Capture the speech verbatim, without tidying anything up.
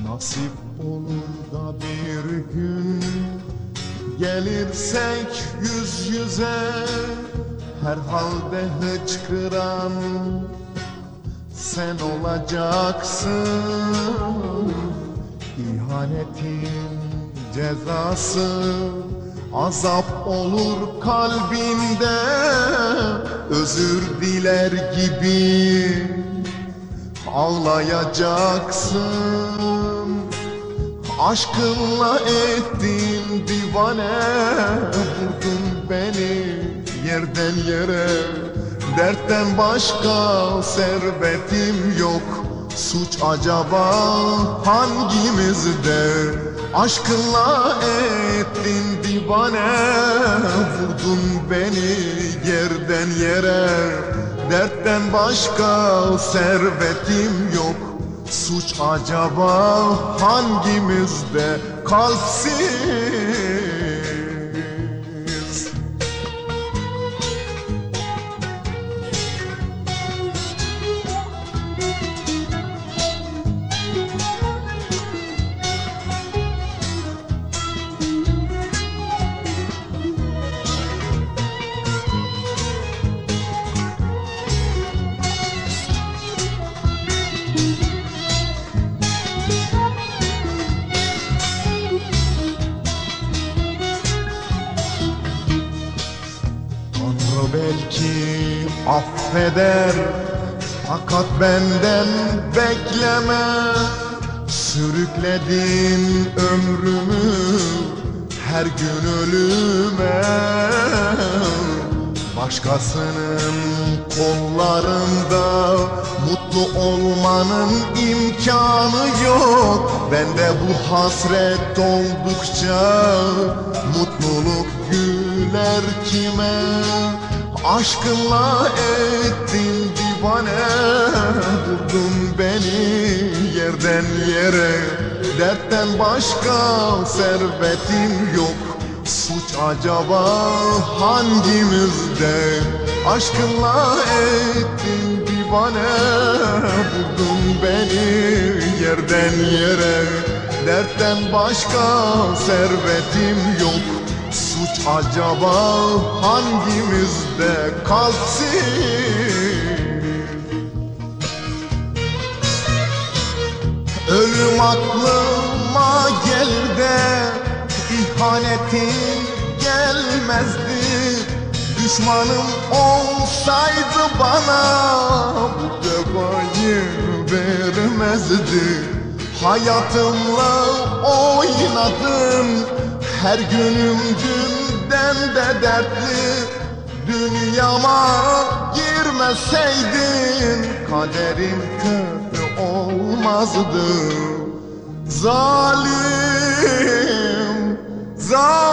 Nasip olur da bir gün gelirsek yüz yüze, herhalde hıçkıran sen olacaksın. İhanetin cezası azap olur kalbinde, özür diler gibi ağlayacaksın. Aşkınla ettin divane, vurdun beni yerden yere. Dertten başka servetim yok, suç acaba hangimizde? Aşkınla ettin divane, vurdun beni yerden yere. Dertten başka servetim yok, suç acaba hangimizde? Kalpsiz. Belki affeder, fakat benden bekleme. Sürükledin ömrümü her gün ölüme. Başkasının kollarında mutlu olmanın imkanı yok. Bende bu hasret oldukça mutluluk güler kime? Aşkınla ettin divane, vurdun beni yerden yere. Dertten başka servetim yok, suç acaba hangimizde? Aşkınla ettin divane, vurdun beni yerden yere. Dertten başka servetim yok, suç acaba hangimizde? Kalpsiz. Ölüm aklıma gelir de ihanetin gelmezdi. Düşmanım olsaydı bana bu cevayı vermezdi. Hayatımla oynadın, her günüm günden de dertli. Dünyama girmeseydin kaderim kötü olmazdı. Zalim, zalim.